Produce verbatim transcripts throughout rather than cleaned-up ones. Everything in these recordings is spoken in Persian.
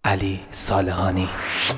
علی صالحانی.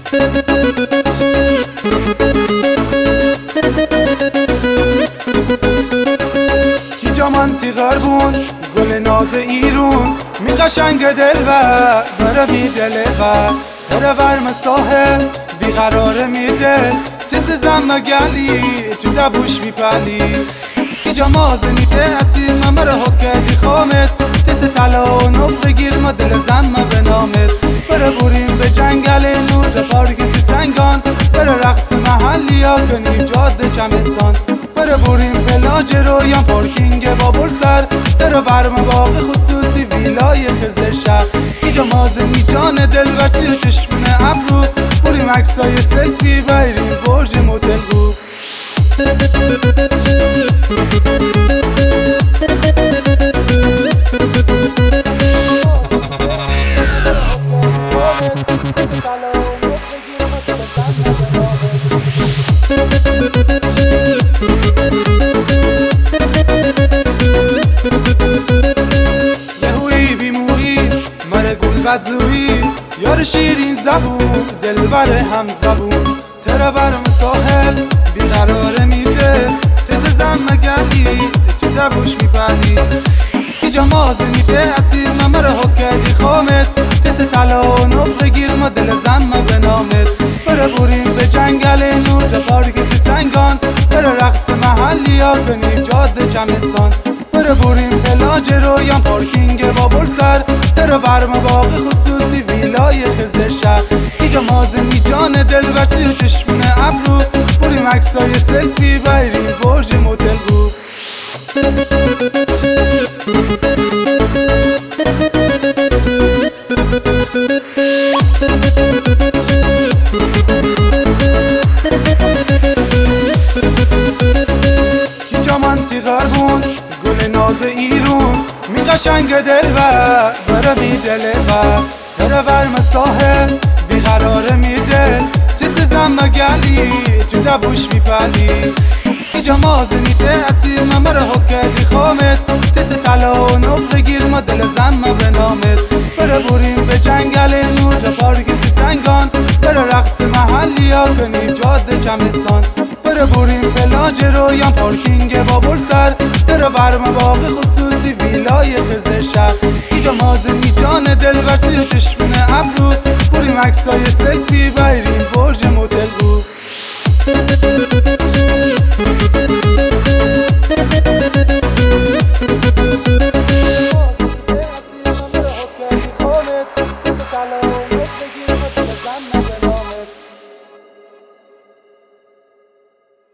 جامان سیغار بون گل ناز ایرون می قشنگ دل و بره بی دل و تره ورم ساحل بیقراره میده تس زم گلی تو دبوش میپلی ایجا مازه میته اسیر ممره حکردی خامت تس طلا و نق بگیر ما دل زم به نامت بره بریم به جنگل نور پارکیسی سنگان بره رقص محلی یا کنیم جاده چمستان بره بریم پلاج رویان پارکینگ بابل سر بره برم باغ خصوصی ویلای خزر شهر ایجا مازه می جان دل برسی و چشمونه ابرو بریم عکسای سلفی بریم برج موتل رو غزوی یار شیرین زبون دلبر هم زبون تره برم ساحل بیقراره میده تز زم گلی تو دبوش میپلی ایجا مازه میده اسیر ممره حکردی خامت تس طلا و نق بگیر ما دل زم به نامت بره بریم به جنگل نور پارکیسی سنگان بره رقص محلی یا کنیم جاده چمستان بره بریم پلاج رویان پارکینگ بابل سر بره ورم باغ خصوصی ویلای خزر شهر ایجا مازه می جان دل برسی و چشمونه ابرو بریم عکسای سلفی بریم برج موتل رو ایجا من سیغار بون گل ناز ایرون می قشنگ دل و بره بی دل و تره ورم ساحل بیقراره میده تس زم گلی تو دبوش میپلی ایجا مازه میده اسیر ممره حکردی خامت تس طلا و نق بگیر ما دل زم به نامت بره بریم به جنگل نور پارکیسی سنگان بره رقص محلی یا کنیم جاده چمستان بره بریم پلاج رویان پارکینگ بابل سر بره ورم باغ خصوصی ویلای خزر شهر ایجا مازه می جان دل برسی و چشمونه ابرو بریم عکسای سلفی بریم